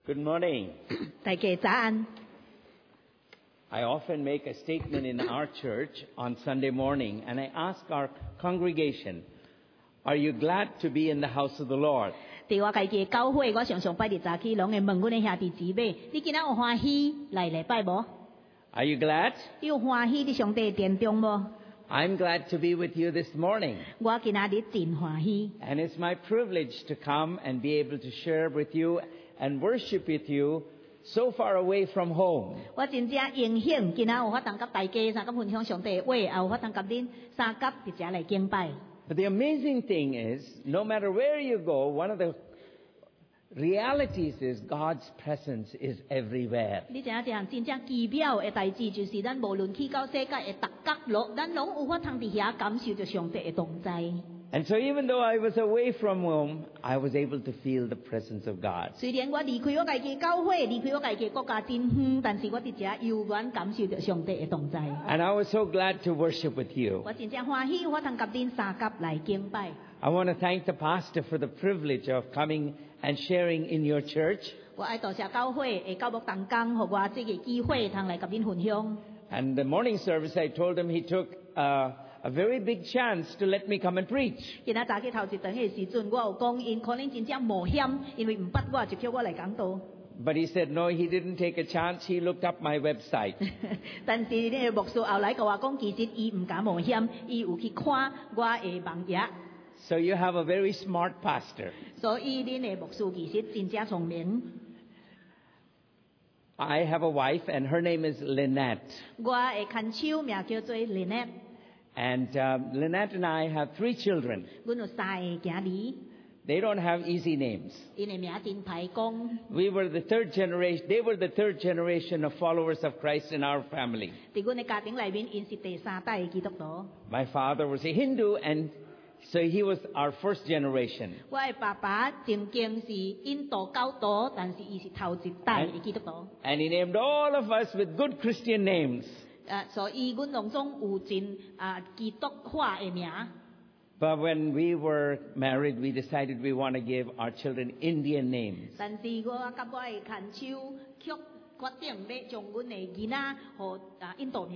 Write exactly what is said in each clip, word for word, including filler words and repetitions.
Good morning. 大家早安。 I often make a statement in our church on Sunday morning, and I ask our congregation, are you glad to be in the house of the Lord? 伫我家己教会，我常常拜日早起，拢会问阮的兄弟姊妹：你今仔有欢喜来礼拜无？ Are you glad? 你有欢喜伫上帝的殿中无？ I'm glad to be with you this morning. 我今仔日真欢喜， And it's my privilege to come and be able to share with you and worship with you so far away from home. 我真正荣幸，今仔有法通甲大家三甲分享上帝的话，也有法通甲恁三甲直接来敬拜。 But the amazing thing is, no matter where you go, one of the realities is God's presence is everywhere. 你知影一项真正奇妙的代志，就是咱无论去到世界的逐角落，咱拢有法通伫遐感受着上帝的同在。 And so even though I was away from home, I was able to feel the presence of God. 虽然我离开我家己教会，离开我家己国家真远，但是我伫遮悠远感受着上帝的同在。 And I was so glad to worship with you. 我真正欢喜，我通甲恁三甲来敬拜。 I want to thank the pastor for the privilege of coming and sharing in your church. 我爱多谢教会的教牧同工，互我这个机会，通来甲恁分享。 And the morning service, I told him he took uh, a very big chance to let me come and preach. 今仔早起头一顿的时阵，我有讲因可能真正冒险，因为毋捌我就叫我来讲道。 But he said, no, he didn't take a chance. He looked up my website. 但是呢，牧师后来甲我讲，其实伊毋敢冒险，伊有去看我的网页。 So you have a very smart pastor. 所以恁的牧师其实真正聪明。 I have a wife, and her name is Lynette. 我的牵手名叫做 Lynette， And um, Lynette and I have three children. 阮有三个囝儿， They don't have easy names. 因的名真歹讲。 We were the third generation, they were the third generation of followers of Christ in our family. 伫阮的家庭内面，因是第三代的基督徒。 My father was a Hindu, and so he was our first generation. 我的爸爸曾经是印度教徒，但是伊是头一代的基督徒。 And he named all of us with good Christian names. 啊，所以阮拢总有真啊基督化的名。 But when we were married, we decided we want to give our children Indian names. 但是我甲我的牵手却决定要将阮的囡仔互啊印度名，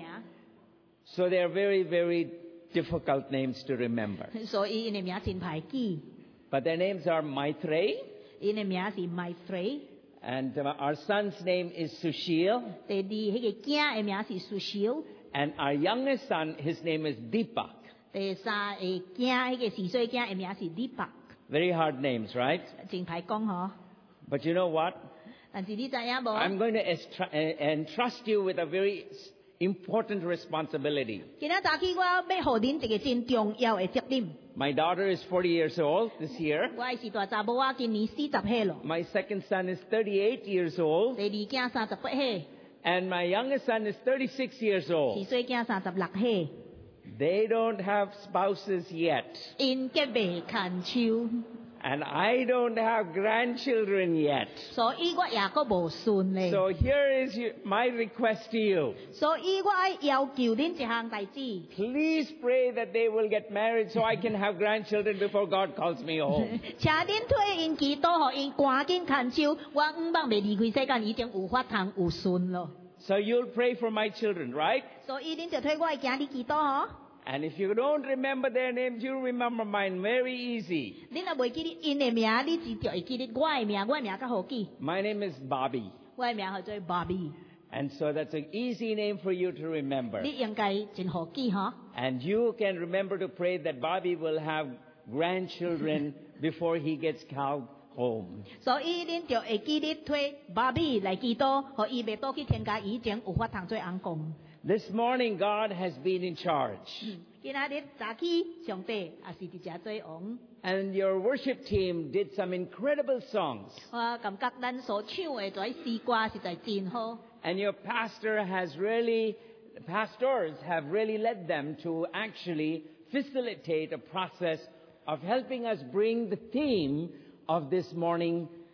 So they are very, very difficult names to remember. 所以因的名真歹记。 But their names are Maitreyi, 因的名是 Maitreyi， and uh, our son's name is Sushil, 第二迄个囝的名是 Sushil， and our youngest son, his name is Deepak. 第三个囝迄个四岁囝的名是 Deepak， Very hard names, right? 真歹讲吼。 But you know what? 但是你知影无？ I'm going to estru- uh, entrust you with a very s- important responsibility. 今仔早起我要互恁一个真重要的责任。 My daughter is forty years old this year. 我的是大查某仔，今年四十岁咯。 My second son is thirty-eight years old. 第二囝三十八岁， And my youngest son is thirty-six years 四 old. 岁囝三十六岁。 They don't have spouses yet. 因结未牵手， And I don't have grandchildren yet. 所以我也阁无孙咧。 So here is your, my request to you. 所以我爱要求恁一项代志， Please pray that they will get married so I can have grandchildren before God calls me home. 请恁替因祈祷，互因赶紧牵手。我毋捌未离开世间，已经有法通有孙咯。 So you'll pray for my children, right? 所以恁就替我的囝儿祈祷吼。 And if you don't remember their names, you'll remember mine very easy. 恁若袂记得因的名，你只就会记得我的名，我的名较好记。 My name is Bobby. 我的名叫做 Bobby， And so that's an easy name for you to remember. 你应该真好记吼。 And you can remember to pray that Bobby will have grandchildren before he gets called home. 所以恁就会记得替 Bobby 来祈祷，互伊袂倒去天家以前有法通做翁公。 This morning, God has been in charge. 今仔日早起，上帝也是伫遮做王。 And your worship team did some incredible songs. 我感觉咱所唱的这诗歌实在真好。 And your pastor has really, pastors have really led them to actually facilitate a process of helping us bring the theme of this morning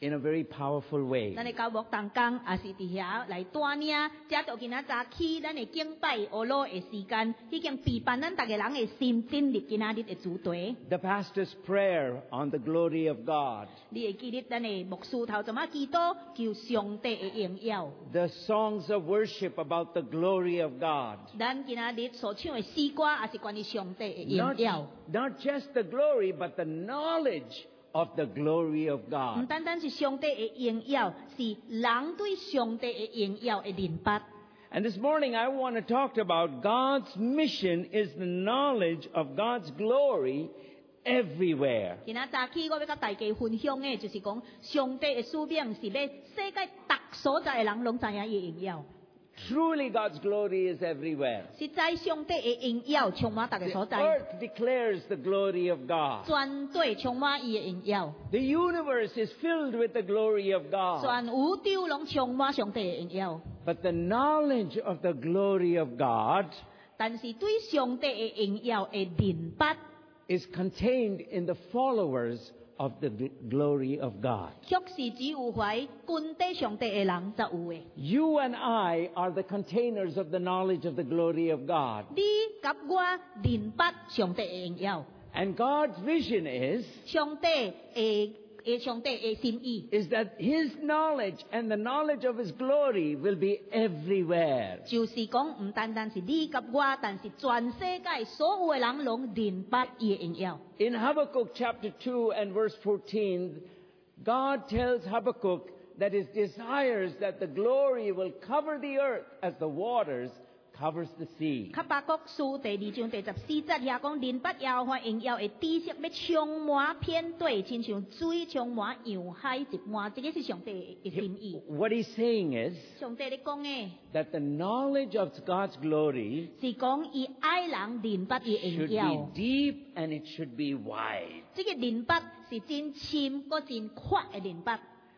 in a very powerful way. 咱的教牧同工也是伫遐来带领，遮到今仔早起，咱的敬拜学路的时间，已经陪伴咱逐个人的心进入今仔日的主题。 The pastor's prayer on the glory of God. 你会记得咱的牧师头怎么祈祷，求上帝的荣耀。 The songs of worship about the glory of God. 咱今仔日所唱的诗歌，也是关于上帝的荣 Not, 耀。 not just the glory, but the knowledge of the glory of 唔 God. 单单是上帝的荣耀，是人对上帝的荣耀的明白。 And this morning I want to talk about God's mission is the knowledge of God's glory everywhere. 今仔早起，我要甲大家分享的，就是讲上帝的使命是要世界各所在的人拢知影伊的荣耀。 Truly God's glory is everywhere. 实在上帝的荣耀充满逐个 The 所在， earth declares the glory of God. 全地充满伊的荣耀， The universe is filled with the glory of God. 全宇宙拢充满上帝的荣耀。 But the knowledge of the glory of God 但是对上帝的荣耀的明白， is contained in the followers of the glory of God. 却是只有怀跟底上帝的人才有的。 You and I are the containers of the knowledge of the glory of God. 你甲我明白上帝的荣耀， And God's vision is, 上帝的诶上帝的心意， is that His knowledge and the knowledge of His glory will be everywhere. 就是讲唔单单是你甲我，但是全世界所有的人拢明白伊的荣耀。 In Habakkuk chapter two and verse fourteen, God tells Habakkuk that His desires that the glory will cover the earth as the waters covers the sea. 哈巴谷書第二章第十四節遐講，明白耶和華榮耀的知識要充滿遍地，親像水充滿洋海一滿。這個是上帝的心意。 What He's saying is 上帝咧講嘅 that the knowledge of God's glory 是講伊愛人明白伊的 should 榮耀。 be deep and it should be wide. 這個明白是真深，個真闊的明白。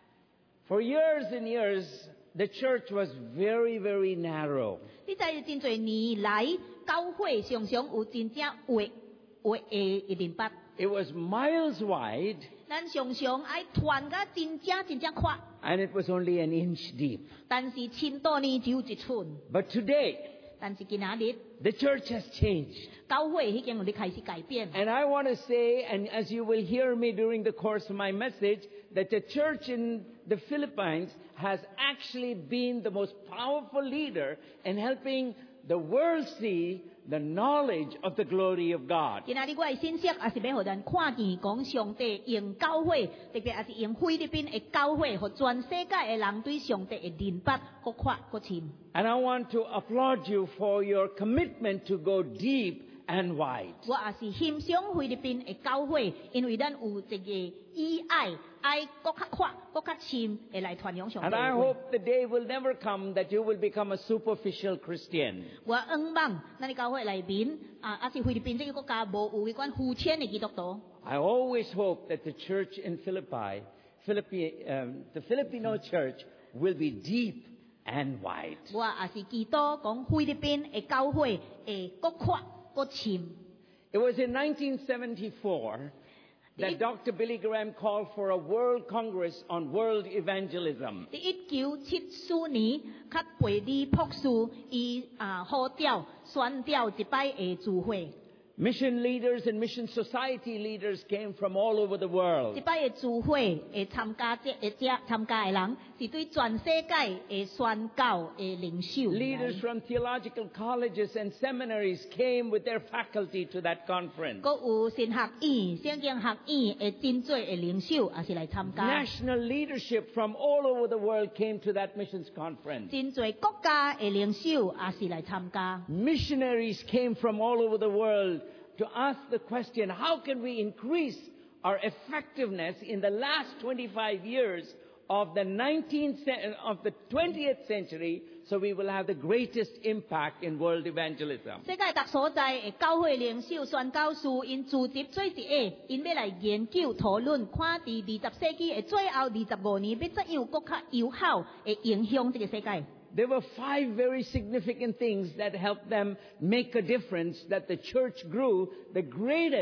For years and years, the church was very, very narrow. 你知真侪年來，教會常常有真正滑滑的的明白。 It was miles wide 咱常常愛傳甲真正真正闊， and it was only an inch deep. 但是深度呢只有一寸。 But today, 但是今仔日， the church has changed. 教會已經有咧開始改變。 And I want to say, and as you will hear me during the course of my message, that the church in the Philippines has actually been the most powerful leader in helping the world see the knowledge of the glory of God. 今仔日我嘅信息也是要互咱看見，講上帝用教會，特別也是用菲律賓嘅教會，互全世界嘅人對上帝嘅明白，佫闊佫深。 And I want to applaud you for your commitment to go deep and wide. 我也是欣賞菲律賓嘅教會，因為咱有一個意愛，愛佫較闊、佫較深，會來傳揚上帝 And I 嘅話。 hope the day will never come that you will become a superficial Christian. 我希望咱嘅教會內面，啊，也是菲律賓這個國家無有嗰款膚淺嘅基督徒。 I always hope that the church in Philippi, Philippi, um, the Filipino church, will be deep and wide. 我也是祈禱講菲律賓嘅教會會佫闊佫深。 It was in nineteen seventy-four that Doctor Billy Graham called for a world congress on world evangelism. 第一九七四年，較培理博士伊啊號召宣召一擺嘅聚會， Mission leaders and mission society leaders came from all over the world. 一擺嘅聚會會參加者會遮參加嘅人是對全世界嘅宣教嘅領袖。 Leaders from theological colleges and seminaries came with their faculty to that conference. 閣有神學院、聖經學院嘅真濟嘅領袖也是來參加。 National leadership from all over the world came to that missions conference. 真濟國家嘅領袖也是來參加。 Missionaries came from all over the world to ask the question, how can we increase our effectiveness in the last twenty-five years of the nineteenth ce- of the twentieth century so we will have the greatest impact in world evangelism. 世界各所在嘅教會領袖、宣教士，因組織做一個，因要來研究討論，看佇二十世紀嘅最後二十五年，要怎樣更較有效嘅影響這個世界。 There were five very significant things that helped them make a difference that the church grew the greatest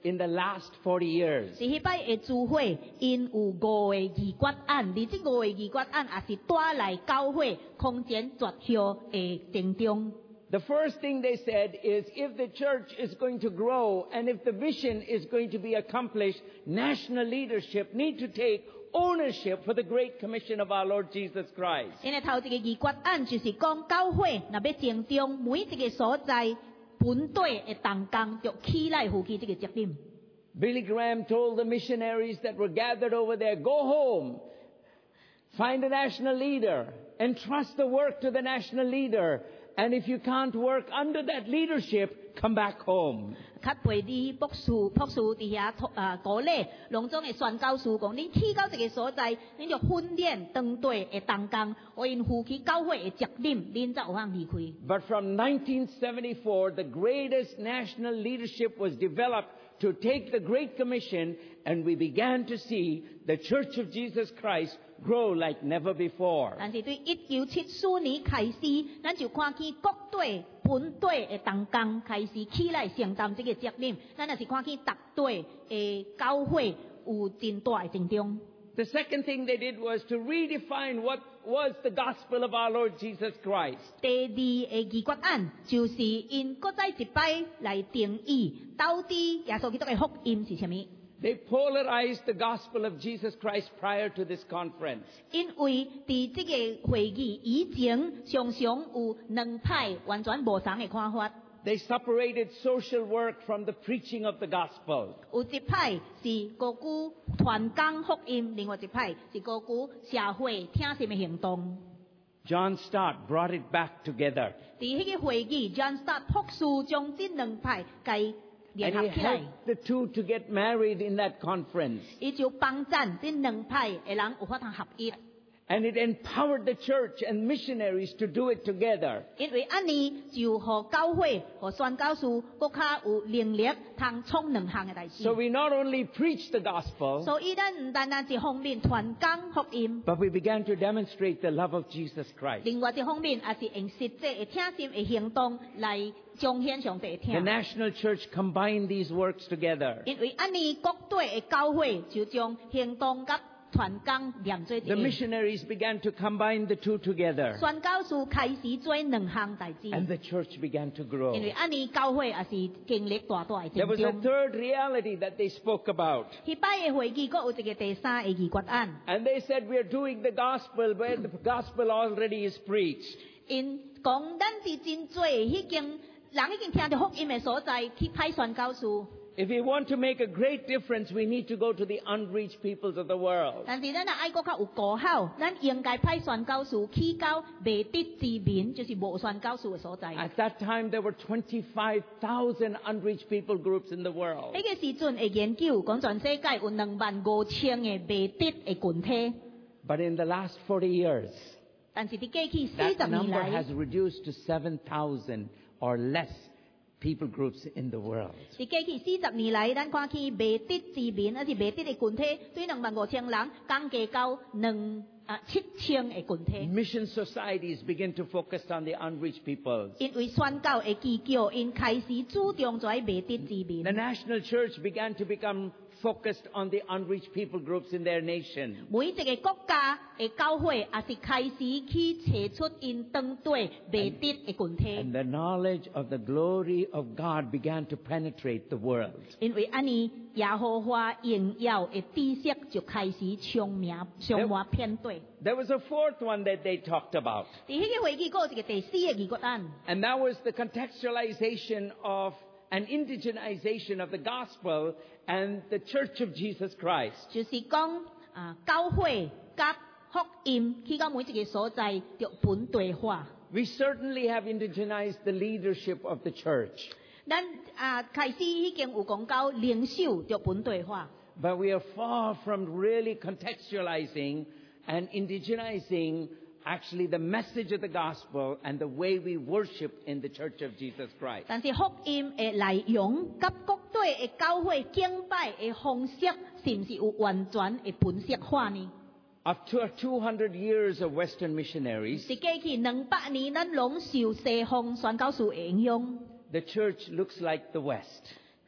in the last forty years. 是迄摆的聚会，因有五个议决案，而这五个议决案也是带来教会空前绝后的成长。 The first thing they said is if the church is going to grow and if the vision is going to be accomplished, national leadership need to take ownership for the Great Commission of our Lord Jesus Christ. 因为头一个议决案就是讲教会若要成长，每一个所在本队的同工就起来负起这个责任。 Billy Graham told the missionaries that were gathered over there, go home, find a national leader, entrust the work to the national leader, and if you can't work under that leadership, come back home. 较培理博士、博士伫遐啊鼓励，隆中的宣教士讲：恁去到一个所在，恁就训练当队的同工，为因负起教会的责任，恁才有通离开。 But from nineteen seventy-four, the greatest national leadership was developed to take the Great Commission, and we began to see the Church of Jesus Christ grow like never before. 但是对一九七四年开始，咱就看见各队、本队的同工开始起来承担这个责任，咱也是看见各队的教会有真大的成长。 The second thing they did was to redefine what was the gospel of our Lord Jesus Christ. 第二个议决案就是因搁再一摆来定义，到底耶稣基督的福音是什么？ They polarized the gospel of Jesus Christ prior to this conference. 因为伫这个会议以前，常常有两派完全无同的看法。 They separated social work from the preaching of the gospel. 有一派是高举传讲福音，另外一派是高举社会听什么行动。 John Stott brought it back together. 伫迄个会议 ，John Stott 博士将这两派给 And 联 he 合起来， helped the two to get married in that conference. 伊就帮赞这两派的人有法通合一。 And it empowered the church and missionaries to do it together. 因为安尼就互教会、互宣教士更较有能力，通创两项的代志。 So we not only preached the gospel, 所以咱唔单单一方面传讲福音， but we began to demonstrate the love of Jesus Christ. 另外一方面也是用实际的听心的行动来彰显上帝的 The 听。 national church combined these works together. 因为安尼各队的教会就将行动甲传讲连做一 The 个。 missionaries began to combine the two together. 宣教士开始做两项代志， And the church began to 因 grow. 为安尼教会也是经历大大的 There 成 was a 长。 third reality that they spoke about. 迄摆的会议，阁有一个第三个议决案。 And they said, we're doing the gospel where the gospel already is preached. 因讲咱是真多迄间人已经听到福音的所在去派宣教士， If we want to make a great difference, we need to go to the unreached peoples of the world. 但是咱若爱搁较有高效，咱应该派宣教士去到未得之民，就是无宣教士的所在。 At that time, there were twenty-five thousand unreached people groups in the world. 迄个时阵的研究讲，全世界有两万五千个未得的群体， But in the last forty years, 但是伫过去四 that 十年 number 来 has，reduced to seven thousand or less people groups in the world. 伫过去四十年来，咱看去未得之民，还是未得的群体，对两万五千人降低到两啊七千个群体。 Mission societies begin to focus on the unreached peoples. 因为宣教的机构，因开始注重在未得之民 The。national church began to become focused on the unreached people groups in their nation. 每一个国家的教会也是开始去找出因当对未得的群体， And the knowledge of the glory of God began to penetrate the world. 因为安尼耶和华荣耀的知识就开始充满充满片对。 There was a fourth one that they talked about, 伫迄个会议，还有一个第四个议决案， and that was the contextualization of an indigenization of the gospel and the Church of Jesus Christ. 就是讲啊，教会甲福音去到每一个所在，就本地化。 We certainly have indigenized the leadership of the church, 咱啊开始已经有讲到领袖就本地化。 but we are far from really contextualizing and indigenizing actually the message of the gospel and the way we worship in the Church of Jesus Christ. 但是福音的内容，甲各队的教会敬拜的方式，是毋是有完全的本色化呢？ After two hundred years of Western missionaries, 是过去两百年，咱拢受西方宣教士的影响， the church looks like the West.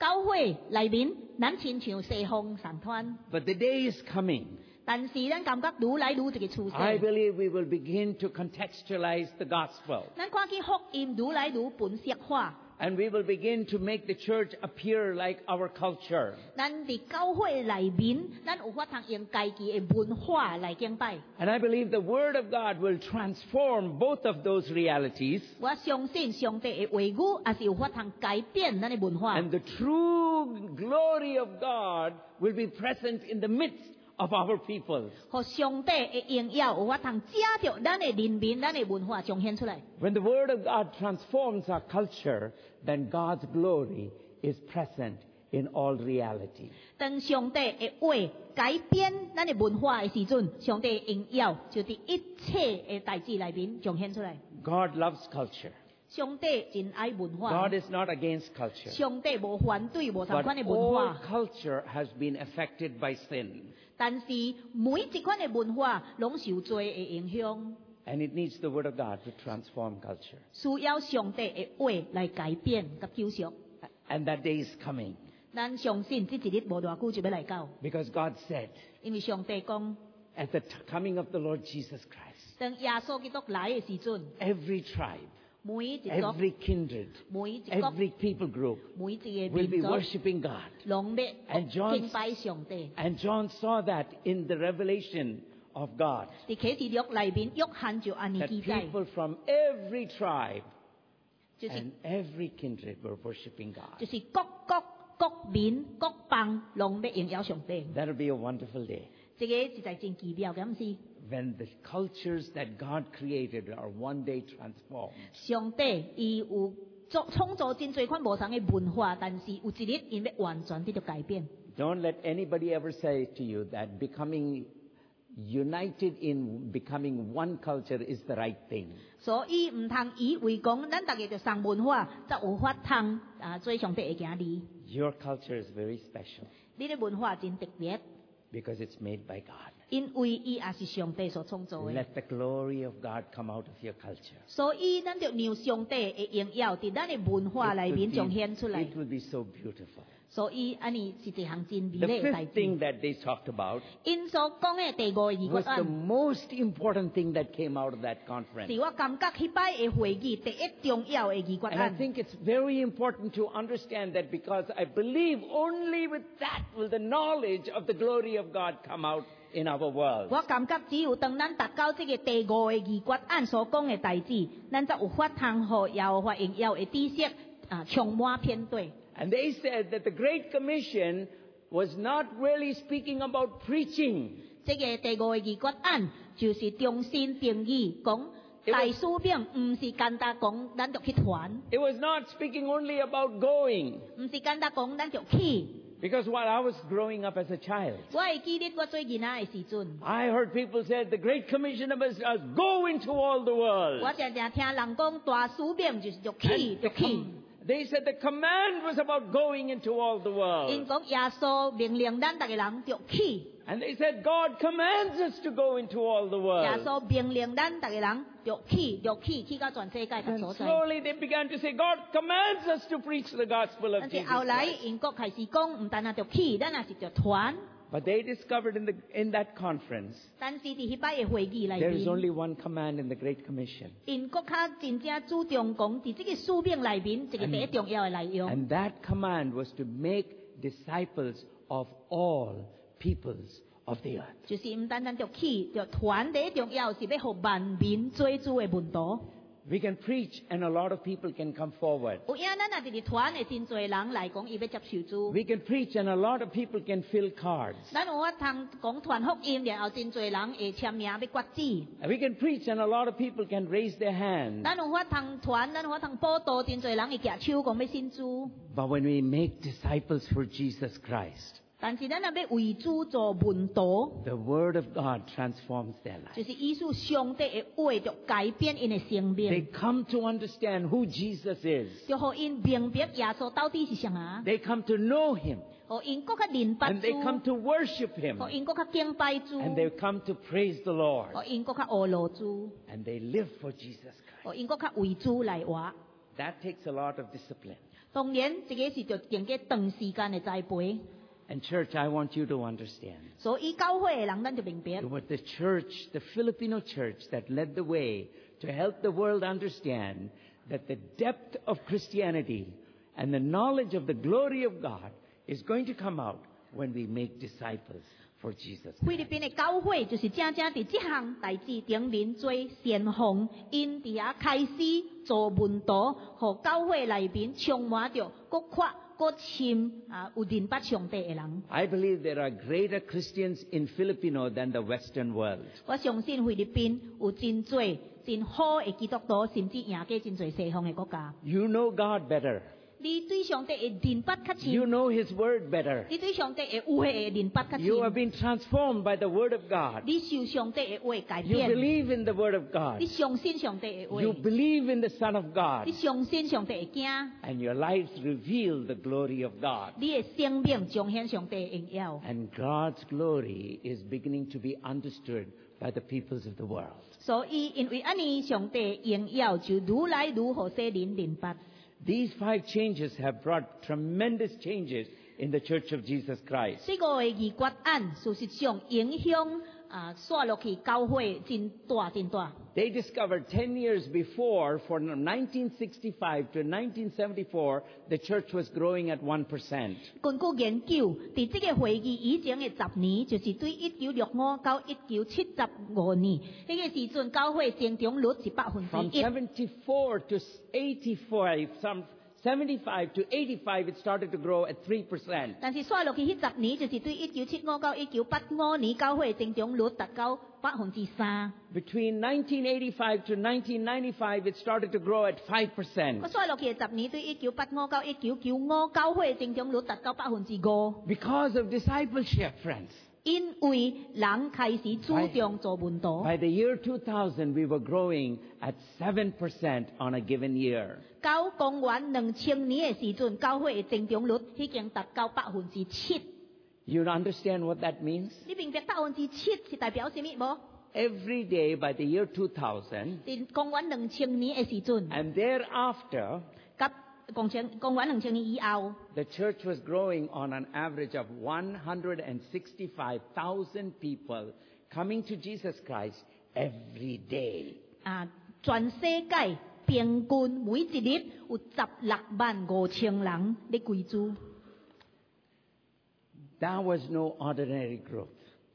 教會內面，咱親像西風山團， But the day is coming. 但是咱感覺愈來愈一個趨 I 勢。 believe we will begin to contextualize the gospel. 咱看見福音愈來愈本色化， And we will begin to make the church appear like our culture. 咱伫教會內面，咱有法通用家己嘅文化來敬拜。 And I believe the Word of God will transform both of those realities. 我相信上帝嘅話語也是有法通改變咱嘅文化。 And the true glory of God will be present in the midst of our people. 和上帝嘅榮耀有法通借着咱嘅人民、咱嘅文化彰顯出來。 When the Word of God transforms our culture, then God's glory is present in all reality. 當上帝嘅話改變咱嘅文化嘅時陣，上帝嘅榮耀就喺一切嘅代志內面彰顯出來。 God loves culture. 上帝真愛文化， God is not against culture. 上帝無反對無同 But 款嘅文 all 化， culture has been affected by sin. 但是每一款嘅文化攏受罪嘅影響， And it needs the Word of God to transform culture. 需要上帝嘅話來改變及救贖。 And that day is coming. 咱相信這一日無偌久就要來到， Because God said, 因為上帝講， at the t- coming of the Lord Jesus Christ, 當耶穌基督來嘅時陣， every tribe, 每一族、 every kindred, 每一國、 every people group 每一個 will be 民族， worshiping God. 攏 And 要 John- 敬拜上帝。 And John saw that in the revelation of God. 喺啟示錄內面，約翰就安尼 That 記載， people from every tribe 就是 and every kindred were worshiping God. 就是各國、各民、各邦攏要榮耀上帝。 That'll be a wonderful day. 這個實在真奇妙嘅唔是。 When the cultures that God created are one day transformed. 上帝伊有作創造真多款無同嘅文化，但是有一日因要完全得到改變。 Don't let anybody ever say to you that becoming united in becoming one culture is the right thing. 所以唔通以為講咱大家就上文化，則有法通啊做上帝嘅行利。 Your culture is very special 你嘅文化真特別， because it's made by God. 因為伊也是上帝所創造嘅。 Let the glory of God come out of your culture. 所以咱就讓上帝嘅榮耀喺咱嘅文化內 It 面 will 彰 be- 顯出來。 it will be so beautiful. 所以安尼是一項真美 The 麗嘅代 fifth thing 志。 that they talked about 因所講嘅第五個議 was 決 the 案， most important thing that came out of that conference. 是我感覺迄擺嘅會議第一重要嘅議決 And I 案。 think it's very important to understand that because I believe only with that will the knowledge of the glory of God come out in our world. 我感覺只有當咱達到這個第五個議決案所講嘅代志，咱才有法通互耶和華榮耀嘅知識啊充滿遍地。 And they said that the Great Commission was not really speaking about preaching. 這個第五個議決案就是重新定義講大使命，唔是簡單講咱就去傳， It was not speaking only about going. 唔是簡單講咱就去。 Because while I was growing up as a child, 我會記得我做囡仔嘅時陣， I heard people say the Great Commission of us is go into all the world. 我常常聽人講大使命就是就去 And 就 the 去。 com- they said the command was about going into all the 因 world. 講耶穌命令咱逐個人就去， And they said God commands us to go into all the 耶 world. 穌命令咱逐個人就去就去，去到全世界各 And 所在。 slowly they began to say God commands us to preach the gospel of 但是 Jesus 後來 Christ. 英國開始講，唔單單就去，咱也是就傳。 But they discovered in, the, in that conference 但是喺迄擺嘅會議內 there is 面， only one command in the Great Commission. 英國較真正注重講喺這個使命內面，一個第一重要嘅內容， And that command was to make disciples of all peoples of the earth. 就是唔單單就去，就傳第一重要是要互萬民做主嘅門徒。 We can preach and a lot of people can come forward. 有影咱也直直傳嘅真濟人來講，伊要接受主。 We can preach and a lot of people can fill cards. 咱有法通講傳福音，然後真濟人會簽名要決志。 And we can preach and a lot of people can raise their hand. 咱有法通傳，咱有法通報道，真濟人會舉手講要信主。 But when we make disciples for Jesus Christ, 但是咱若要為主做門徒， the Word of God transforms their 就 life. 是意思上帝嘅話就改變因嘅生 They 命， come to understand who Jesus is. 就互因明白耶穌到底是啥啊， They come to know Him. 互因更較明白 And they come 主， to worship Him. 互因更較敬拜主， And they come to praise the Lord. 互因更較學羅主， And they live for Jesus Christ. 互因更較為主來活。 That takes a lot of discipline. 当然，这个是就经过长时间的栽培。 And church, I want you to understand. 所以教会的人，咱就明白。 It was the church, the Filipino church, that led the way to help the world understand that the depth of Christianity and the knowledge of the glory of God is going to come out when we make disciples for Jesus. 菲律宾的教会就是正正伫这项代志顶面做先锋，因伫遐开始做门徒，互教会内面充满着各宽各深啊有认捌上帝的人。 I believe there are greater Christians in Filipino than the Western world. 我相信菲律宾有真侪真好的基督徒，甚至赢过真侪西方的国家。 You know God better. 你对上帝的认捌较 You 深， know His Word better. 你对上帝的话的认捌较 You have 深， been transformed by the Word of God. 你受上帝的话改 You 变， believe in the Word of God. 你相信上帝的话， You believe in the Son of God. 你相信上帝的惊。 And your lives reveal the glory of God. 你的生命彰显上帝的荣耀， And God's glory is beginning to be understood by the peoples of the world. 所以因为安尼，上帝的荣耀就愈来愈互世人认捌。 These five changes have brought tremendous changes in the Church of Jesus Christ. 这个的议决案，事實上影響啊，刷落去教會真大真大。 They discovered ten years before, from nineteen sixty-five to nineteen seventy-four, the church was growing at one percent. 根據研究，伫這個會議以前嘅十年，就是對一九六五到一九七十五年，迄、那個時陣教會增長率是百分 From 之一。 seventy-four to eighty-five, some seventy-five to eighty-five, it started to grow at three percent. 但是刷落去迄十年，就是對一九七五到一九八五年教會增長率達到百分之三。 Between nineteen eighty-five to nineteen ninety-five, it started to grow at five 我 percent. 刷落去嘅十年，對一九八五到一九九五教會增長率達到百分之五。 Because of discipleship, friends. 因為人開始主張做門徒。 By the year two thousand, we were growing at seven percent on a given year. 到公元兩千年嘅時陣，教會嘅增長率已經達到百分之七。 You understand what that means? 你明白百分之七是代表什麼無？ Every day by the year two thousand, 在公元兩千年嘅時陣， and thereafter, 甲公元公元兩千年以後， the church was growing on an average of one hundred sixty-five thousand people coming to Jesus Christ every day. 啊，全世界平均每一日有十六萬五千人咧歸主。 That was no ordinary growth.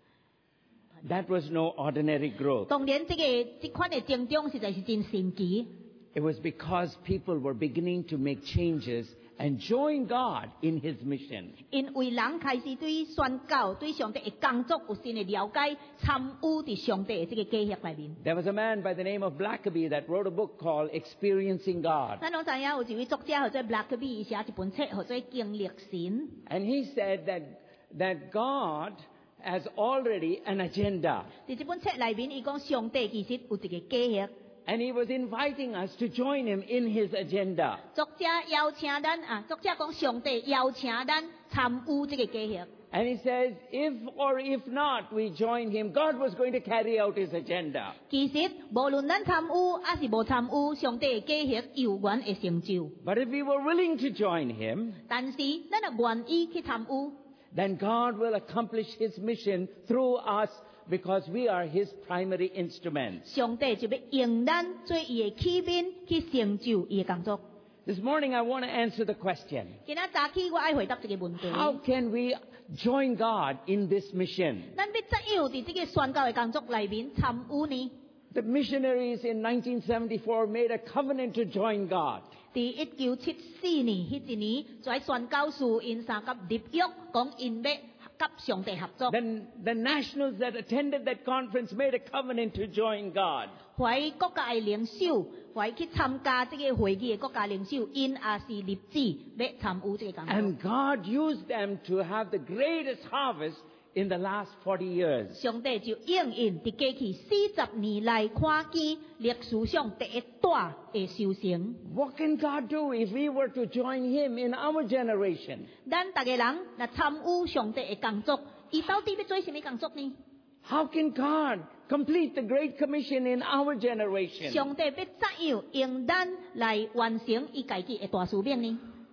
That was no ordinary growth. 當然，這個這款嘅增長實在是真神奇。 It was because people were beginning to make changes and join God in His mission. 因為人開始對宣教、對上帝嘅工作有新嘅了解，參與喺上帝嘅這個計劃裏面。 There was a man by the name of Blackaby that wrote a book called Experiencing God. 咱攏知影有一位作者叫做 Blackaby，伊寫一本冊叫做《經歷神》。 And he said that, that God has already an agenda. 喺這本冊裏面，伊講上帝其實有一個計劃。 And He was inviting us to join Him in His agenda. 作者邀請咱啊，作者講上帝邀請咱參與這個計劃。 And He says, if or if not we join Him, God was going to carry out His agenda. 其實無論咱參與還是無參與，上帝嘅計劃有緣會成就。 But if we were willing to join Him, 但是咱若願意去參與， then God will accomplish His mission through us because we are His primary instruments. 上帝就要用咱做伊嘅器皿去成就伊嘅工作。 This morning I want to answer the question, 今仔早起我愛回答這個問題。 how can we join God in this mission? 咱要怎樣喺這個宣教嘅工作裏面參與呢？ The missionaries in nineteen seventy-four made a covenant to join God. 在一九七四年迄一年，在宣教士因三甲立約，講因要甲上帝合作。 Then the nationals that attended that conference made a covenant to join God. 懷國家嘅領袖，懷去參加這個會議嘅國家領袖，因也是立志要參與這個工作。 And God used them to have the greatest harvest in the last forty years. 上帝就應允伫過去四十年來看見歷史上第一大嘅收成。 What can God do if we were to join Him in our generation? 咱逐個人若參與上帝嘅工作，伊到底要做什麼工作呢？ How can God complete the Great Commission in our generation? 上帝要怎樣用咱來完成伊家己嘅大使命呢？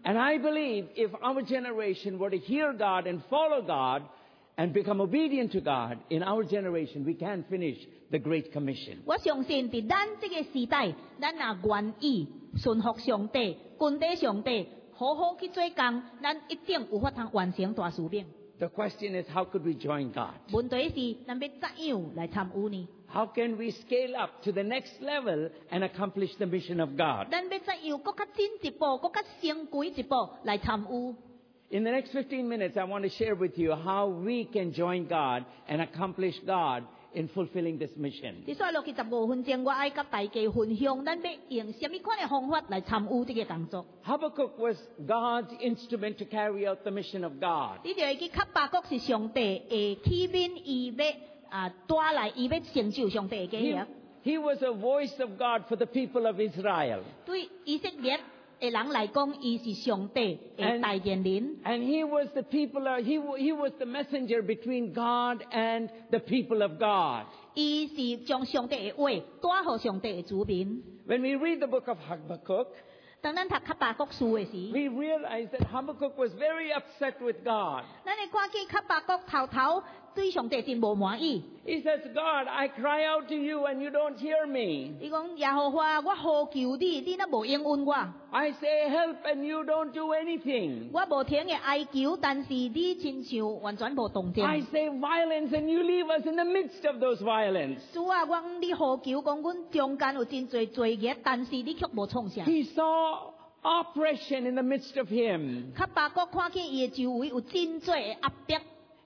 And I believe if our generation were to hear God and follow God and become obedient to God, in our generation we can finish the Great Commission. 我相信在咱这个时代，咱若愿意顺服上帝、跟从上帝，好好去做工，咱一定有法通完成大使命。 The question is, how could we join God? 问题是，咱要怎样来参与呢？ How can we scale up to the next level and accomplish the mission of God? 咱要怎样更较进一步、更较升贵一步来参与？ In the next fifteen minutes, I want to share with you how we can join God and accomplish God in fulfilling this mission. 接下来落去十五分钟，我爱甲大家分享，咱要用什么款的方法来参与这个工作。 Habakkuk was God's instrument to carry out the mission of God. 你就会记哈巴谷是上帝的器皿，伊要啊带来，伊要成就上帝的计 He, 划。 he was a voice of God for the people of Israel. 对以色列的人来讲，伊是上帝的 And- 代言人。 And he was the people, of, he, wa- he was the messenger between God and the people of God. 伊是将上帝的话带互上帝的子民。 When we read the book of Habakkuk, 当咱读哈巴谷书的时， we realize that Habakkuk was very upset with God. 咱会看见哈巴谷头头对上帝真无满意。 He says, God, I cry out to you and you don't hear me. 伊讲耶和华，我呼求你，你若无应允我。 I say help and you don't do anything. 我无停的哀求，但是你亲像完全无动静。 I say violence and you leave us in the midst of those violence. 主啊，我你呼求讲，阮中间有真侪罪孽，但是你却无创啥。 He saw oppression in the midst of him. 哈巴谷看见伊的周围有真侪的压迫，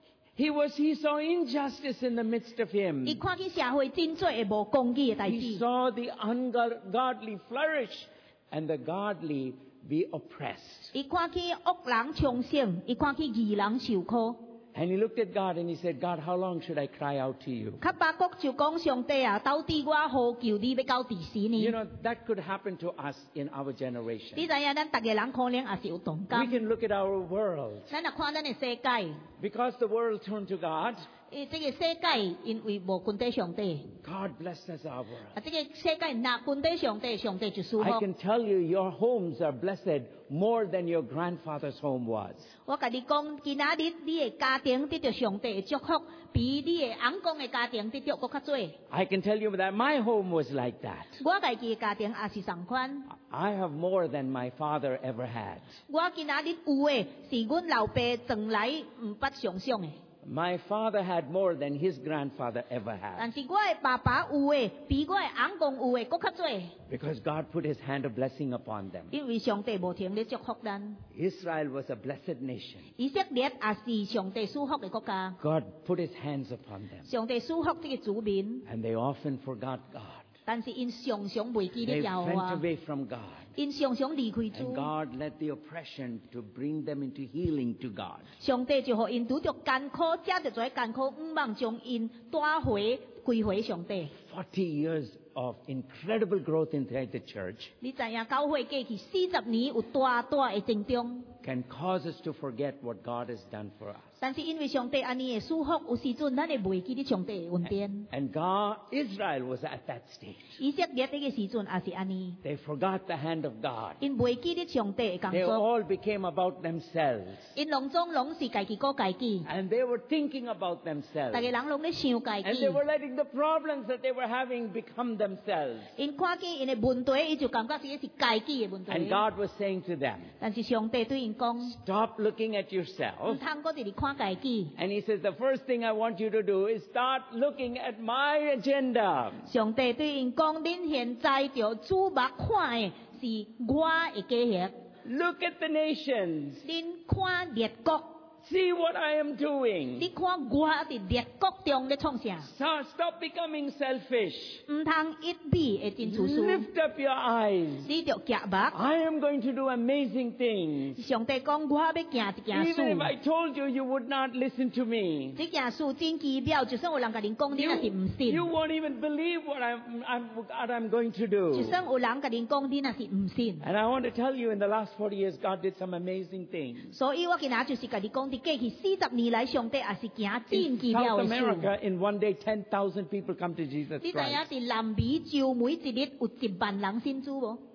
He was, he saw injustice in the midst of 伊 him. 看见社会真侪的无公义的代 He 志， saw the ungodly flourish and the godly be oppressed. 伊看见恶人昌盛，伊看见义人受苦。 And he looked at God and he said, God, how long should I cry out to you? 哈巴谷就讲上帝啊，到底我呼求你要到第时 You 呢？ know, that could happen to us in our generation. 你知影咱逐个人可能也是有同 We 感。 can look at our world. 咱若看咱的世界， Because the world turned to God, 诶，这个世界因为无跟对上帝， God blessed us our world. 啊，这个世界若跟对上帝，上帝就舒 I 服。 can tell you, your homes are blessed more than your grandfather's home was. 我甲你讲，今仔日你的家庭得到上帝的祝福，比你的翁公的家庭得到搁较多。 I can tell you that my home was like that. 我家己的家庭也是同款。 I have more than my father ever had. 我今仔日有的是阮老爸从来毋捌想象的， My father had more than his grandfather ever had. 但是我的爸爸有的比我的翁公有的搁较多， Because God put his hand of blessing upon them. 因为上帝无停咧祝福咱。 Israel was a blessed nation. 以色列也是上帝祝福的国家， God put his hands upon them. 上帝祝福这个子民， And they often forgot God. 但是因常常袂记 They 咧耶和 went 华， away from God. 因常常离开 And 主。 God let the oppression to bring them into healing to God. 上帝就互因拄着艰苦，借着这艰苦，毋望将因带回归回上帝。 Forty years of incredible growth inside the church 你知影教会过去四十年有大大的增长， can cause us to forget what God has done for us. 但是因为上帝安尼的祝福，有时阵咱会袂记咧上帝的恩典。 And God, Israel was at that stage. 以色列迄个时阵也是安尼， They forgot the hand of God. 因袂记咧上帝的工 They 作， all became about themselves. 因拢总拢是家己顾家己， And they were thinking about 大 themselves. 家人拢咧想家 And 己 they。were letting the problems that they were having become themselves. 因看见因的问题，伊就感觉是是家己的问 And 题。 God was saying to them, 但是上帝对因讲，毋 stop looking at yourself. 通搁直直看家己。 And he says, the first thing I want you to do is start looking at my agenda. 上帝对因讲，恁现在着主目看的是我的计划， Look at the nations. 恁看列国， See what I am doing. 你看我伫列国中咧创啥？ So- Stop becoming selfish. 毋通一味会真自私， Lift up your eyes. 你着夹目。 I am going to do amazing things. 上帝讲，我要行一件 Even if I 事， told you, you would not listen to me. 这件事真奇妙，就算有人甲恁讲，恁也是毋 You, 信； you won't even believe what I'm, I'm, what I'm going to 就 do. 算有人甲恁讲，恁也是毋信。 And I want to tell you, in the last forty years, God did some amazing things. 所以我今仔就是甲你讲，伫过去四十年来，上帝也是行真 In 奇妙 South 的事。 America, in one day, ten thousand people come to Jesus 你知影 Christ. 伫南美洲每一日有一萬人信主無？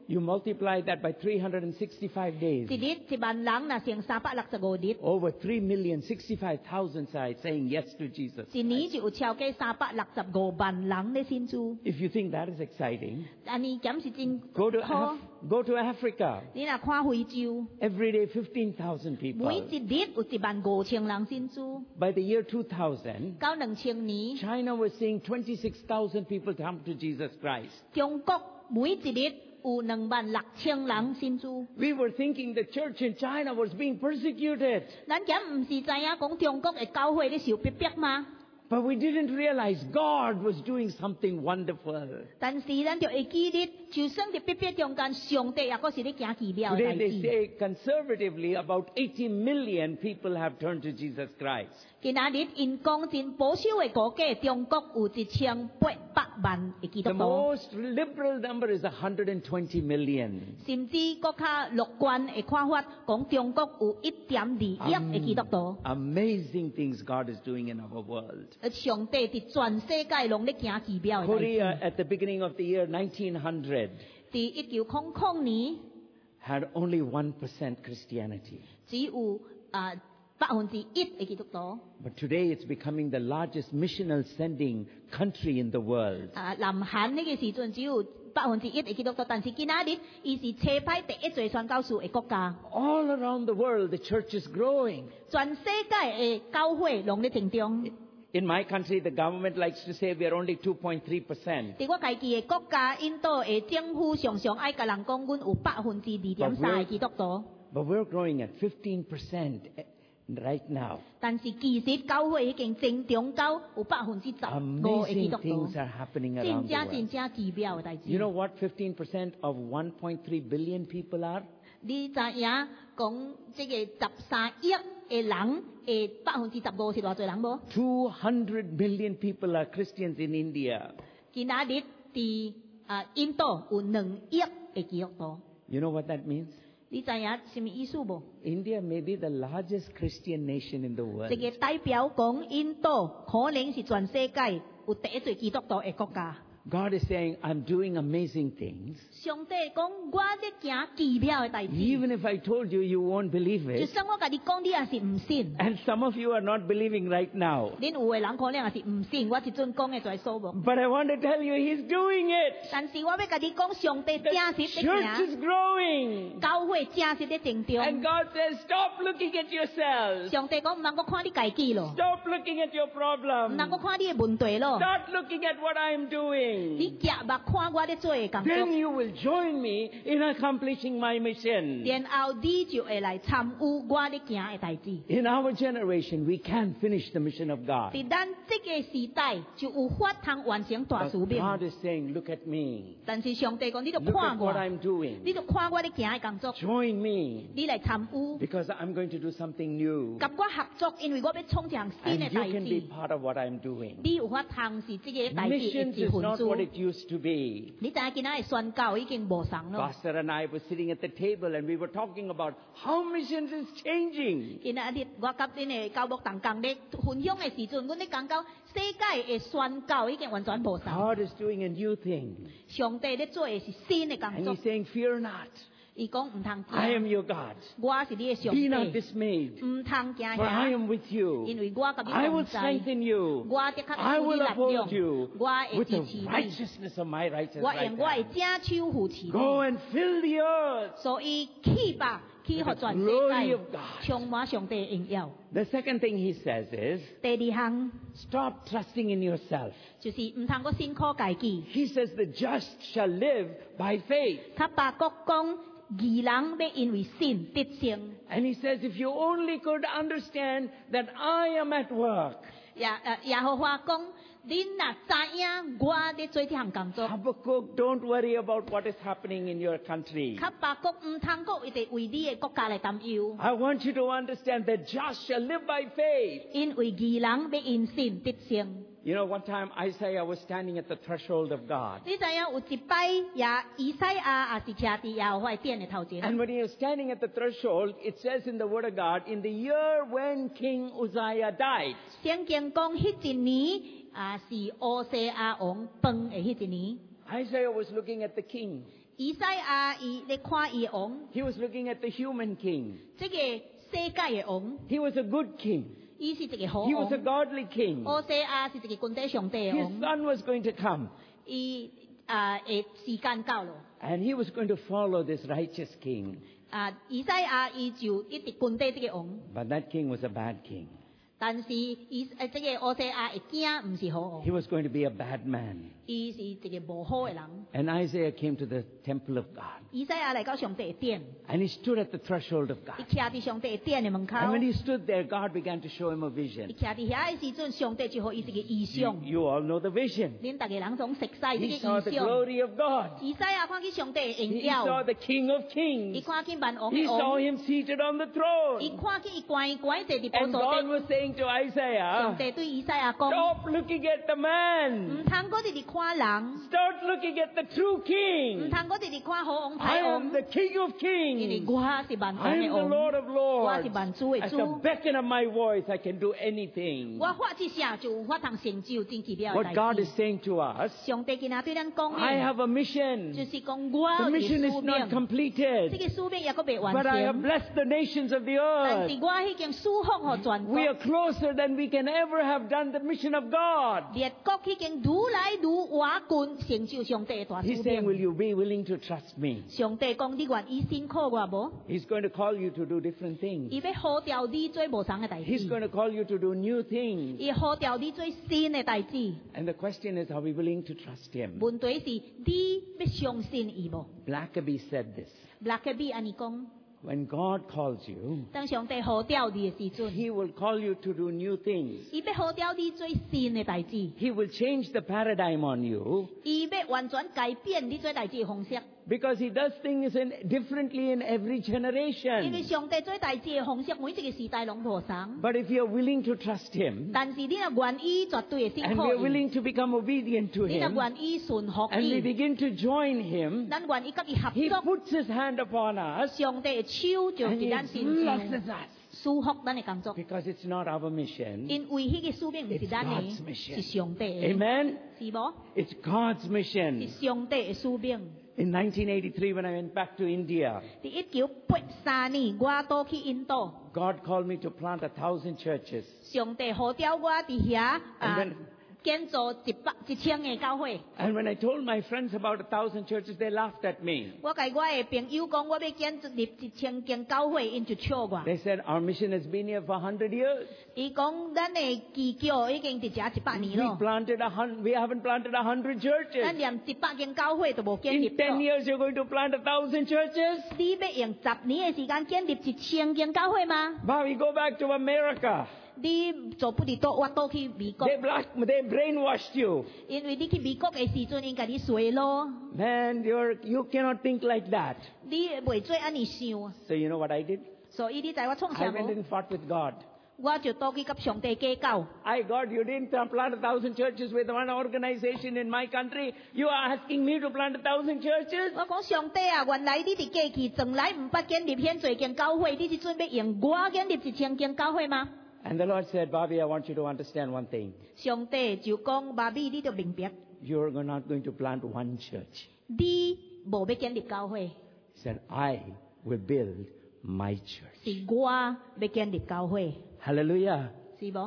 You multiply that by three hundred sixty-five days. 一日一萬人若成三百六十五日， Over three million sixty-five thousand are saying yes to Jesus. 一年就有超過三百六十五萬人咧信主。 If you think that is exciting, 安尼咁是真 go to 好 Af-。go to Africa. 你若看非洲， Every day fifteen thousand 每 people. 一日有一萬五千人信主。 By the year two thousand, 到兩千年， China was seeing twenty-six thousand people come to Jesus Christ. 中國每一日有兩萬六千人信主。 We were thinking the church in China was being persecuted, 咱咁唔是知影講中國嘅教會咧受逼迫嗎？ but we didn't realize God was doing something wonderful. 但是咱就會記得，就算喺逼迫中間，上帝也嗰是咧行奇妙嘅 Today 代 they 志。 say conservatively about eighty million people have turned to Jesus Christ. 今仔日因講真保守嘅估計，中國有一千八百萬嘅基督 The 徒， most liberal number is one hundred twenty million. 甚至閣較樂觀嘅看法，講中國有一點二億嘅基督徒。 Amazing things God is doing in our world. 而上帝喺全世界攏咧行奇妙嘅代 Korea 志。 at the beginning of the year nineteen hundred 喺一九空空年， had only one percent Christianity. 只有啊百分之一嘅基督徒。 But today it's becoming the largest missional sending country in the world. 啊，南韓呢個時陣只有百分之一嘅基督徒，但是今仔日伊是車派第一最宣教士嘅國家。 All around the world, the church is growing. 全世界嘅教會攏咧成長。 In my country, the government likes to say we are only two point three percent. 喺我家己嘅國家，印度嘅政府常常愛甲人講，阮有百分之二點三嘅基督徒。 But we're growing at fifteen percent right now. 但是其實教會已經增長到有百分之十五嘅基 Amazing 督徒 things，are happening 真 around 正 the 真 world. 正奇妙嘅代志。 You know what fifteen percent of one point three billion people are? 你知影講即個十三億嘅人，誒百分之十五是偌濟人無？ two hundred million people are Christians in India. 今仔日伫啊印度有兩億嘅基督徒， You know what that means? 你知影什麼意思無？ India may be the largest Christian nation in the world. 這個代表講印度可能是全世界有第一最基督徒嘅國家。 God is saying, I'm doing amazing things. 上帝講我咧行奇妙嘅代志， Even if I told you, you won't believe 就 it. 算我甲你講，你也是唔信。 And some of you are not believing right now. 恁有嘅人可能也是唔信，我即陣講嘅在數無。 But I want to tell you, He's doing it. 但是我要甲你講，上帝 The 正實咧 church 行， is growing. 教會正實咧成 And 長。 God says, stop looking at yourselves. 上帝講唔能夠看你家己咯， Stop looking at your 唔能夠 problems. 看你嘅問題咯。 Start looking at what I'm 你 doing. 夾目看我咧做嘅工作， Then you will join me in accomplishing my mission. 然後你就會來參與我咧行嘅代志。 In our generation, we can't finish the mission of God. 在咱這個時代就有法通完成大 But 使命。 God is saying, look at me. 但是上帝講，你就 Look 看 at what 我， I'm doing. 你就看我咧行嘅工作， Join me. 你來參與， Because I'm going to do something new. 甲我合作，因為我要創一項新 And 嘅 you 代 can be 志。 part of what I'm doing. 你有法通是這個代志 Missions 嘅一 is 份 not 子。 what it used to be. 你知影今仔嘅宣教已經無同咯。 Pastor and I were sitting at the table and we were talking about how missions is changing. 今仔日我甲恁嘅教牧同工咧分享嘅時陣，阮咧講到世界嘅宣教已經完全無同。 God is doing a new thing. 上帝咧做嘅是新嘅工 And 作 He's，saying, fear not. 伊講唔通 I am 驚， your God. 我是你嘅上 Be not 帝， dismayed. 唔通驚 For I 嚇， am with 因 you. 為我甲你 I will 同在， strengthen you. 我的確 I 會 will 你力 uphold 量， you 我會 with 支 the 持你， righteousness of my righteous 我 right 用我嘅 hand. 正手扶持 Go 你， and fill the earth. 所以去吧，去互全 With the glory 世界 of God. 充滿上帝嘅榮耀。 The second thing he says is, 第二項 stop trusting in yourself. 就是唔通個辛苦家己。 He says the just shall live by faith. 他八國講，義人要因為信得勝。 And he says, if you only could understand that I am at work. 耶誒耶和華講，恁若知影我咧做呢項工作， Habakkuk, don't worry about what is happening in your country. 較八國唔通個一直為你嘅國家來擔憂， I want you to understand that just shall live by faith. 因為義人要因信得勝。 You know, one time Isaiah was standing at the threshold of God. 你知影有一擺也以賽亞也是徛佇耶和華殿嘅頭前， And when he was standing at the threshold, it says in the Word of God, in the year when King Uzziah died. 聖經講迄一年啊是烏西亞王崩嘅迄一年， Isaiah was looking at the king. 以赛亞伊咧看伊王， He was looking at the human king. 即個世界嘅王， He was a good king. 伊是一個好 He was a 王。 godly king. 烏西亞是一個君帝上帝嘅 His 王， son was going to come, 伊啊誒時間到咯。 and he was going to follow this righteous king. 啊，以賽亞伊就一直君帝即個王， But that king was a bad king. 但是伊誒即個烏西亞嘅囝唔是好王， He was going to be a bad man. 伊是一個無好嘅人。 And Isaiah came to the temple of God. 以賽亞嚟到上帝嘅殿， And he stood at the threshold of 伊 God. 徛喺上帝嘅殿嘅門口。 And when he stood there, God began to show him a 伊 vision. 徛喺遐嘅時陣，上帝就互伊一個異 You, 象。 you all know the vision. 恁大家人總熟悉呢 He 個 saw 異 the 象。 glory of God. 以賽亞看見上帝嘅榮 He saw 耀， the King of 伊 Kings. 看見萬王 He 嘅 saw 王， him seated on the 伊 throne. 看見伊乖乖坐喺寶 And 座 God 頂。 was saying to 上 Isaiah, 帝對以賽亞講： stop looking at the 唔 man. 通嗰直直看人， Start looking at the true 唔 king. 通嗰直直看好王 I 歹 am 王， the King of 因為 Kings. 我是萬王 I 嘅 am the 王， Lord of 我 Lords. 是萬主嘅 At 主。 the beckon of my voice, I can do anything. 我發一聲就有法通成就真奇妙嘅 What God 代 is 志。 saying to us, 上帝今仔對咱講 I 嘅， have a 就 mission. 是講我 The 有一 mission 個 is 使 not 命，這 completed, 個使命也閣未完 but I have 成。 blessed the nations of the 但是 earth. 我已經祝福互全國 We，are closer than we can ever have done the mission of God. 列國已經愈來愈瓦近成就上帝嘅大使 He's saying, will 命。 you be willing to trust me? 上帝講：你願意信靠我無？ He's going to call you to do different 伊 things. 要呼召你做無同嘅代 He's 志， going to call you to do new things. 伊呼召你做新嘅代志。 And the question is, are we willing to trust him? 問題是你要相信伊無？ Blackaby said this. 布拉克比安尼講： When God calls you, 當上帝呼召你嘅時陣， he will call you to do new things. 伊要呼召你做新嘅代志， He will change the paradigm on you 伊要完全改變你做代志嘅方式。 because he does things in, differently in every 因為 generation. 上帝做代志嘅方式，每一個時代攏無同。 But if you're willing to trust him 但是你若願意絕對嘅信 and 靠 we're 伊， willing to become obedient to 你若 him 願意順服 and we 伊， begin to join him, 咱願意甲伊合 he 作， puts his hand upon us 上帝嘅手就 and 喺 he 咱身上 blesses us 祝福咱嘅工作。 because it's not our mission. 因為迄個使命唔是 It's 咱 God's 嘅， mission. 是上帝嘅， Amen? 是無？ It's God's 是 mission. 上帝嘅使命。 In nineteen eighty-three, when I went back to India, 第一九八三年，我倒去印度， God called me to plant a thousand churches. 上帝呼召我伫遐啊 And when- 建造一百一千嘅教會。 And when I told my friends about a thousand churches, they laughed at me. 我甲我嘅朋友講，我要建立一千間教會，因就笑我。 They said, our mission has been here for a hundred years. 伊講咱嘅基教已經佇遮一百年 We 咯， planted a hun- we haven't planted a hundred 咱 churches. 連一百間教會都無建立 In ten 到。 years, you're going to plant a thousand churches? 你要用十年嘅時間建立一千間教會嗎？ Bobby, go back to America. 你做不離倒，我倒去美國 They, black, they brainwashed you. 因為你去美國嘅時陣，因甲你洗咯， Man, you're, you cannot think like that. 你袂做安尼想。 So you know what I did? 所以你知我創 I 啥 went 無？ and fought with God. 我就倒去甲上帝計較。 I, God, you didn't plant a thousand churches with one organization in my country. You are asking me to plant a thousand churches? 我講上帝啊，原來你伫過去從來唔捌建立遐濟間教會，你是準備用我建立一千間教會嗎？ And the Lord said, Bobby, I want you to understand one thing. 上帝就講：爸比，你就明白， You're not going to plant one church. 你無要建立教會， He said, I will build my church. 是我要建立教會， Hallelujah. 是無？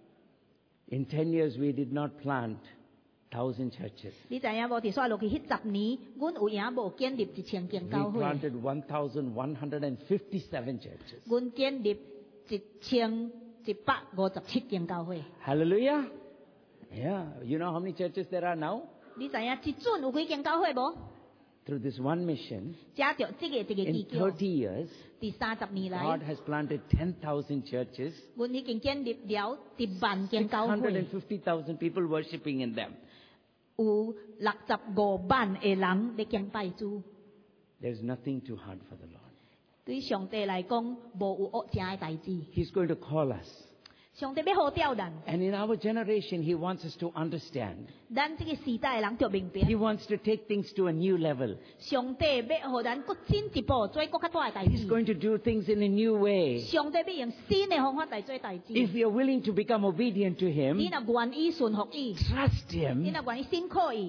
In ten years, we did not plant thousand churches. 你知影無？伫刷落去迄十年，阮有影無建立一千間 We 教會， planted one thousand one hundred fifty-seven churches. 阮建立一千一百五十七間教會。 Hallelujah. Yeah. You know how many churches there are now? 你知影一陣有幾間教會無？ Through this one mission, 加着這個這個 in 基教， thirty years, 第三十年 God 來， has planted ten thousand churches, 阮已經建立了一萬間教會， six hundred fifty thousand people worshiping in them. 有六十五萬嘅人咧敬拜主。 There's nothing too hard for the Lord. 對上帝來講，無有惡正嘅代志。 He's going to call us. 上帝要呼召咱， And in our generation, He wants us to understand. 咱這個時代嘅人就明白， He wants to take things to a new level. 上帝要互咱佫進一步做佫較大嘅代 He's 志。 going to do things in a new way. 上帝要用新嘅方法來做代志。 If you're willing to become obedient to 你 Him, 若願意順服伊， trust 你 Him, 若願意信靠伊，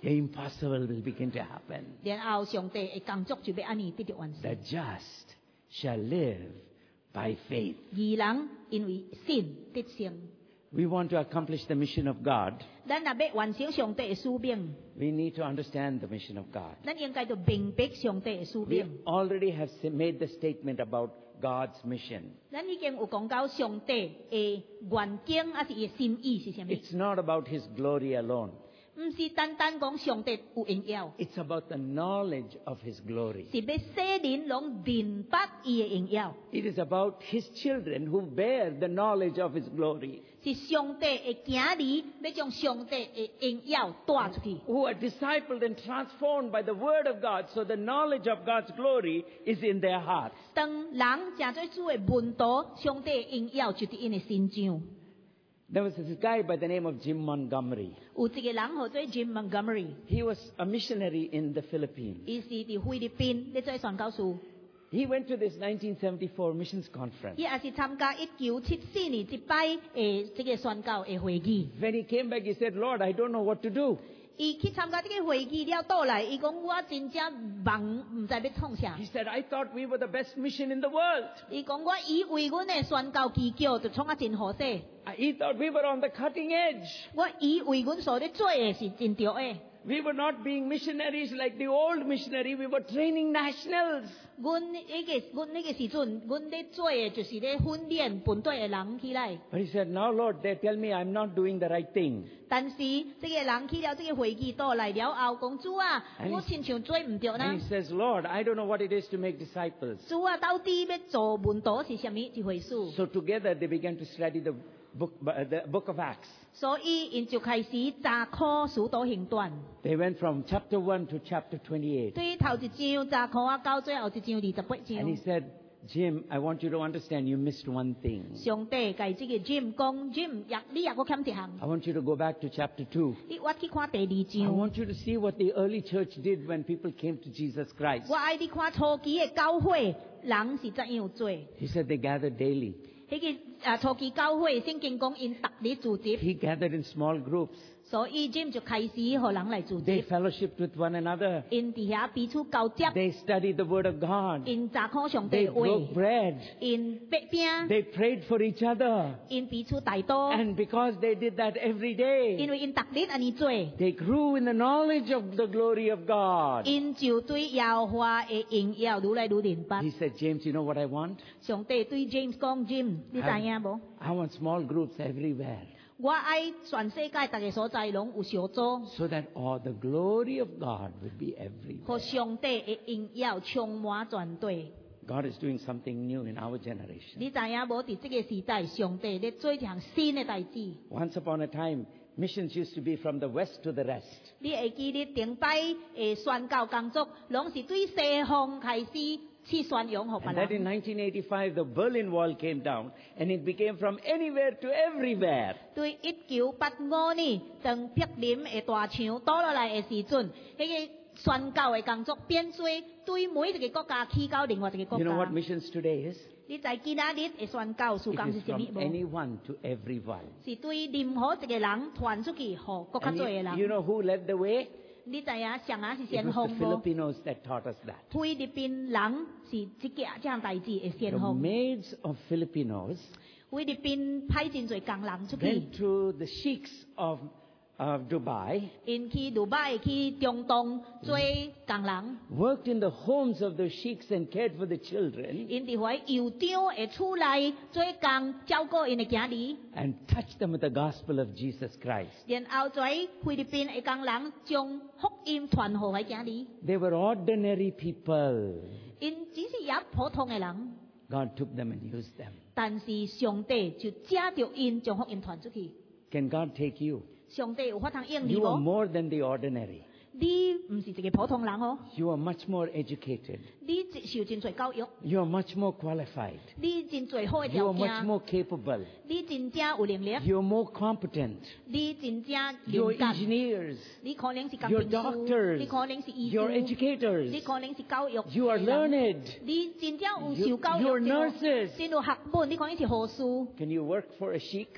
the impossible will begin to happen. 然後上帝嘅工作就要安尼得到完成。 The just shall live by faith. 義人因為信得生。 We want to accomplish the mission of God. 咱若要完成上帝嘅使命， We need to understand the mission of God. 咱應該要明白上帝嘅使 We 命。 already have s- made the statement about God's mission. 咱已經有講到上帝嘅願景，還是伊嘅心意是啥物？ It's not about His glory alone. 唔是單單講上帝有榮耀， It's about the knowledge of His glory. 是要世人攏明白伊嘅榮耀， It is about His children who bear the knowledge of His glory, 是上帝嘅兒女要將上帝嘅榮耀帶出去。 who are discipled and transformed by the Word of God, so the knowledge of God's glory is in their hearts. 當人成做主嘅門徒，上帝嘅榮耀就喺因嘅心上。 There was this guy by the name of Jim Montgomery. 有一個人號做 Jim Montgomery， He was a missionary in the Philippines. 伊是伫菲律賓咧做宣教士， He went to this nineteen seventy-four missions conference. 伊也是參加一九七四年一擺誒即個宣教嘅會議。 When he came back, he said, Lord, I don't know what to do. 伊去參加呢個會議了倒來，伊講我真正忙，唔知要創啥 He。said, I thought we were the best mission in the world. 伊講我以為阮嘅宣教機構就創啊真好勢， He thought we were on the cutting edge. 我以為阮所咧做嘅是真對嘅。 We were not being missionaries like the old missionary. We were training nationals. 阮迄個阮迄個時陣，阮咧做嘅就是咧訓練本隊嘅人起來。 But he said, now, Lord, they tell me I'm not doing the right thing. 但是即個人去了即個會議倒來了後，講主啊， And he- 我親像做唔對 And 啦 he。says, Lord, I don't know what it is to make disciples. 主啊，到底要做門徒是啥物一回事？ So together they began to study the book, uh, the book of Acts. 所以因就開始查考使徒行傳。 They went from chapter one to chapter twenty-eight. 對頭一章查考啊，到最後一章二十八 And he 章。 said, Jim, I want you to understand you missed one thing. 上帝甲即個 Jim 講 ，Jim，也你也佫欠一項， I want you to go back to chapter two. 你我去看第二 I 章。 want you to see what the early church did when people came to Jesus Christ. 我愛你看初期嘅教會人是怎樣做。 He said they gathered daily. 迄、個啊初期教會聖經講因逐日組織， He gathered in small groups. 所以 Jim 就開始互人來組 They 織， fellowshiped with one another. 因伫遐彼此交接， They studied the Word of God. 因查考上帝 They 嘅話 broke，bread. 因白餅， They prayed for each other. 因彼此大多， And because they did that every day, 因為因逐日安尼做， they grew in the knowledge of the glory of God. 因就對耶和華嘅榮耀愈來愈明白 He。said, James, you know what I want? 上帝對 James 講 ：Jim，你知影無？ I want small groups everywhere 我愛全世界逐個所在攏有小組， so that all the glory of God would be 互 everywhere. 上帝嘅榮耀充滿全地。 God is doing something new in our generation. 你知影無？伫即個時代，上帝咧做一項新嘅代志。 Once upon a time, missions used to be from the west to the rest. 你會記你頂擺誒宣教工作，攏是對西方開始去宣揚互別 And then in 人。 nineteen eighty-five, the Berlin Wall came down, and it became from anywhere to everywhere. 對一九八五年，當柏林嘅大牆倒落來嘅時陣，迄、個宣教嘅工作變做對每一個國家去到另外一個國 You know what 家。 missions today is? 你知今仔日嘅宣教事 It 工 is 是啥 from 物無？ anyone to everyone. 是對任何一個人傳出去，互國較 And 多嘅 you, you 人。 know who led the way? 你知影上下是 It 先 was 鋒 the 無？ Filipinos that taught us that. 菲律賓人是即個這樣代志嘅先 The 鋒。 maids of Filipinos 菲律賓派真侪工人出去， went to the sheiks of, of Dubai, 因去杜拜去中東做工人， worked in the homes of the sheiks and cared for the children, 因伫遐酋長嘅厝內做工，照顧因嘅囝兒， and touched them with the gospel of Jesus Christ. 然後做菲律賓嘅工人將福音傳互喺囝兒， They were ordinary people. 因只是也普通嘅人， God took them and used them. 但是上帝就借着因將福音傳出去。 Can God take you? 上帝有法通應你 You are 無？ more than the ordinary. 你唔是一個普通人哦， You are much more educated. 你受真侪教育， You are much more qualified. 你真侪好嘅 You 條 are much 件， more capable. 你真正有能力。 You are more competent. 你真正 You're 勇敢， engineers. 你可能是工 You're 程 doctors. 師，你可能是醫 You're 師，你 educators. 可能是教育 You are 嘅人， learned. 你真正有 You- 受教育， you're 真有 nurses. 真有學問，你可能是護士， Can you work for a sheik?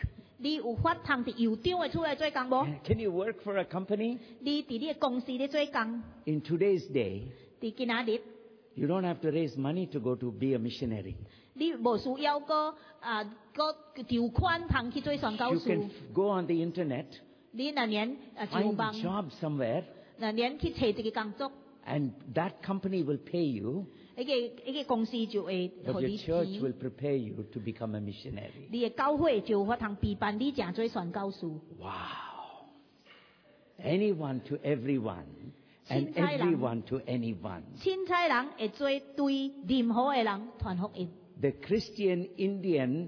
你有法通伫邮长诶厝内做工无？ Can you work for a company? 你伫你诶公司咧做工？ In today's day, 伫今仔日， you don't have to raise money to go to be a missionary. 你无需要个啊个筹款通去做宣教 You 士。 can go on the internet, 你若年啊筹 find 帮， a job somewhere, 若年去找一个工作， and that company will pay you, 一个一个公司就会 but 互 your 你 church 钱。 will prepare you to become a missionary. 你的教会就有法通备办你正做宣教士。 Wow. Anyone to everyone, and 凊彩人。 everyone to anyone. 凊彩人会做对任何的人传福音。 The Christian Indian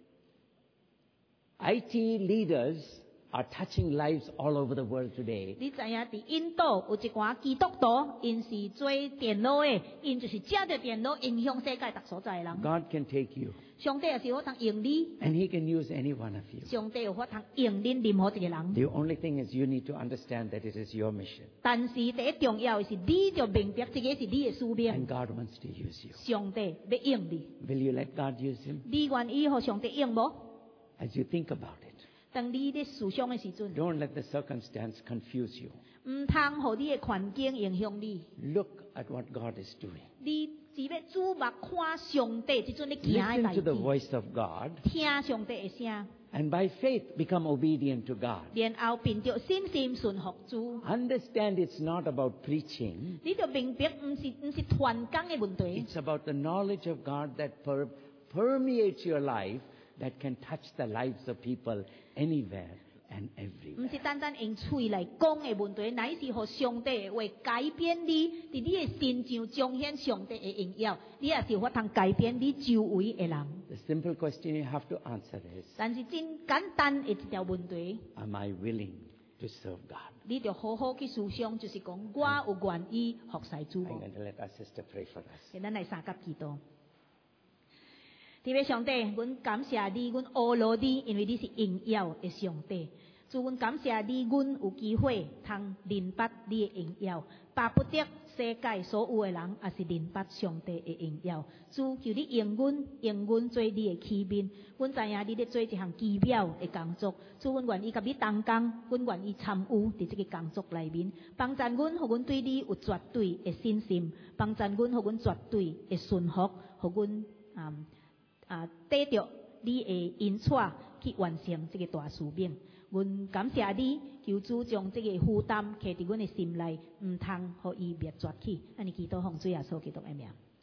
I T leaders are touching lives all over the world today. 你知影伫印度有一寡基督徒，因是做电脑的，因就是借着电脑影响世界各所在的人。 God can take you, 上帝也是有法通用你， and He can use any one of you. 上帝有法通用恁任何一个人。 The only thing is you need to understand that it is your mission, 但是第一重要的是，你就明白这个是你的使 and 命。 God wants to use you. 上帝要用你， Will you let God use Him? 你愿意互上帝用无？ As you think about it, 当你咧思想的时阵， don't let the circumstance confuse you. 唔通互你的环境影响你。 Look at what God is doing. 你只要注目看上帝即阵咧行的 Listen 代 to the 志， voice of God, 听上帝的声， and by faith become obedient to God. 然后凭着信心顺服主。 Understand it's not about preaching. 你就明白，唔是唔是传讲的问题， It's about the knowledge of God that per- permeates your life, that can touch the lives of people anywhere and 唔 everywhere. 是单单用嘴来讲的问题，乃是互上帝的话改变你，伫你的身上彰显上帝的荣耀，你也是有法通改变你周围的人。 The simple question you have to answer is, 但是真简单的一条问题， am I willing to serve God? 你就好好去思想，就是讲我有愿意服侍主 I'm 无？ going to let our sister pray for us. 给咱来三甲祈祷。天父上帝，阮感谢你，阮阿罗你，因为你是荣耀的上帝。主，阮感谢你，阮有机会通明白你的荣耀，巴不得世界所有的人也是明白上帝的荣耀。主，求你用阮，用阮做你的器皿。阮知影你咧做一项奇妙的工作。主，阮愿意甲你同工，阮愿意参与伫这个工作内面，帮助阮，互阮对你有绝对的信心，帮助阮，互阮绝对的顺服，互阮啊。啊，得着你的引带去完成这个大使命。阮感谢你，求主将这个负担摕伫阮的心内，毋通互伊灭绝去。安尼祈祷奉主耶稣基督的名。